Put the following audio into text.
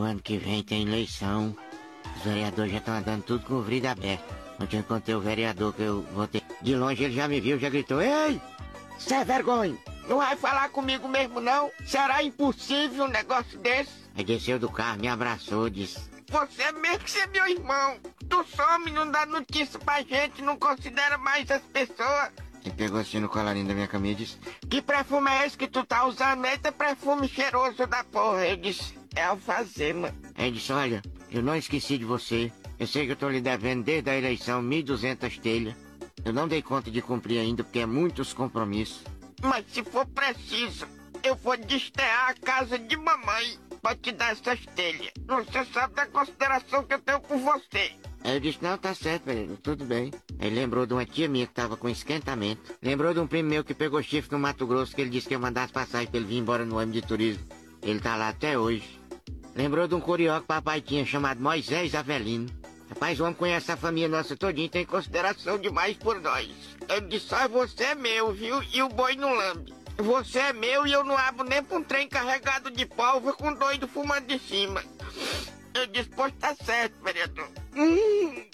ano que vem tem eleição. Os vereadores já estão andando tudo com o vidro aberto. Ontem eu encontrei o vereador que eu votei. De longe ele já me viu, já gritou: "Ei, cê é vergonha! Não vai falar comigo mesmo não? Será impossível um negócio desse?" Aí desceu do carro, me abraçou, disse: "Você é mesmo que você é meu irmão. Tu some, não dá notícia pra gente, não considera mais as pessoas." Ele pegou assim no colarinho da minha camisa e disse: "Que perfume é esse que tu tá usando? Eita, perfume cheiroso da porra." Eu disse: "É alfazema." Aí ele disse: "Olha, eu não esqueci de você. Eu sei que eu tô lhe devendo desde a eleição 1.200 telhas. Eu não dei conta de cumprir ainda porque é muitos compromissos. Mas se for preciso, eu vou desterrar a casa de mamãe pra te dar essas telhas. Você sabe da consideração que eu tenho por você." Aí eu disse: "Não, tá certo, velho, tudo bem." Aí lembrou de uma tia minha que tava com esquentamento. Lembrou de um primo meu que pegou chifre no Mato Grosso, que ele disse que ia mandar as passagens pra ele vir embora no ônibus de turismo. Ele tá lá até hoje. Lembrou de um curió que papai tinha chamado Moisés Avelino. Rapaz, o homem conhece a família nossa todinha e tem consideração demais por nós. Ele disse: "Só você é meu, viu? E o boi não lambe. Você é meu e eu não abro nem pra um trem carregado de pólvora com doido fumando de cima." Eu disse: "Pois tá certo, vereador."